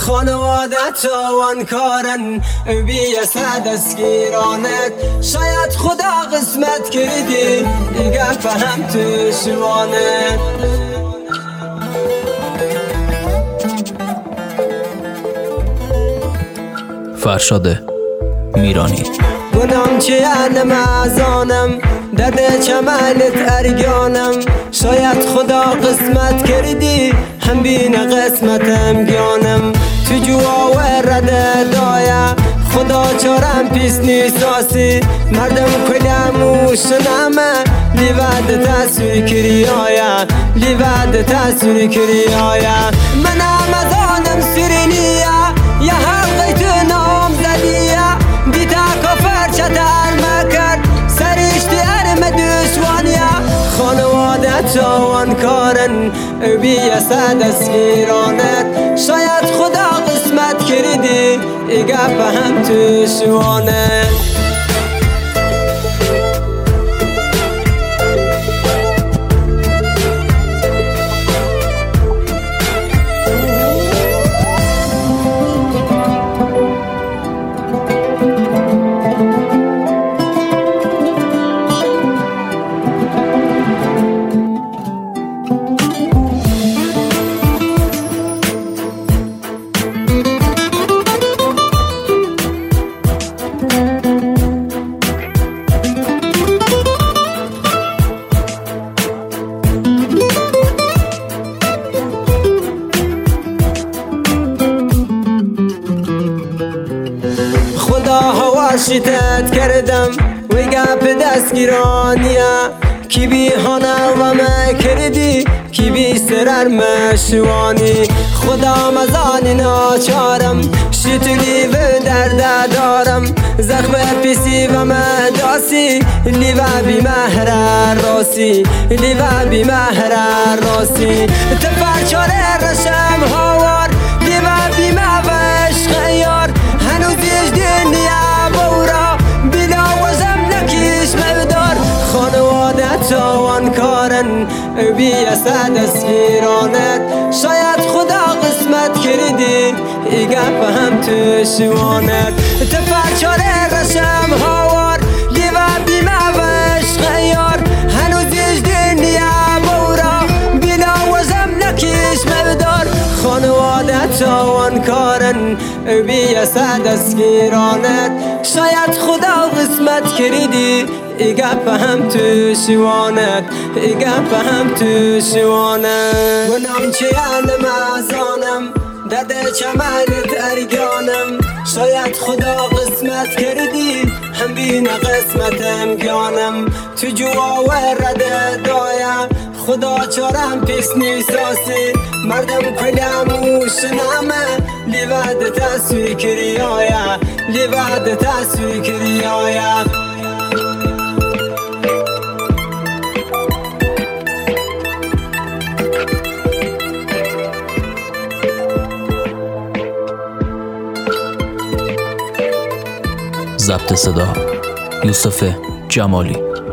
خانواده توانکارن بی‌اثر دستگیرانت شاید خدا قسمت کردی دیگه فهم تو شوانت فرشاد میرانی گنام چیه نمازانم درد چمالت ارگانم شاید خدا قسمت کردی هم بین قسمتم گیانم تو جوا و رده دایا خدا چارم پیس نیساسی مردم کلم و شنامه لیواد تصویر کری آیا لیواد تصویر کری آیا من آمازانم سرینیا یه حلقی تو نام زدیا دیتا کفر چتر مکر سرشتی ارم دشوانیا خانواده توانکارن بی‌اثر دستگیرانت شاید خدا قسمت کردی ایگه فهم تو شوانت خدا هوا شتت کردم و گپ دستگیرانیا کی بی هنر و ما کردی کی بی سرر مشوانی خدا مزانی ناچارم شتولی و درد دارم زخم پیسی و مداسی لیوا بی مهر راسی لیوا بی مهر راسی تفرچار رشم هاوار لیوا بی موش خیار هنوز دنیا بورا بلا وزم نکیش مبدار خانواده توانکارن بی‌اثر دستگیرانت شاید خدا قسمت کردی ایگه فهم تو شوانت تفرچار رشم هاوار لیوا بی موش خیار هنوز دنیا بورا بلا وزم نکیش مبدار خانواده توانکارن بی‌اثر دستگیرانت شاید خدا قسمت کردی ایگه فهم تو شوانت ایگه فهم تو شوانت گنام چیه نمازانم درد چمالت ارگانم شاید خدا قسمت کردی هم بین قسمتم گیانم تو جوا و رده دایا خدا چارم پیس نیساسی مردم کلم و شنامه لیواد تصویر کری آیا لیواد تصویر کری آیا ضبط صدا یوسف جمالی.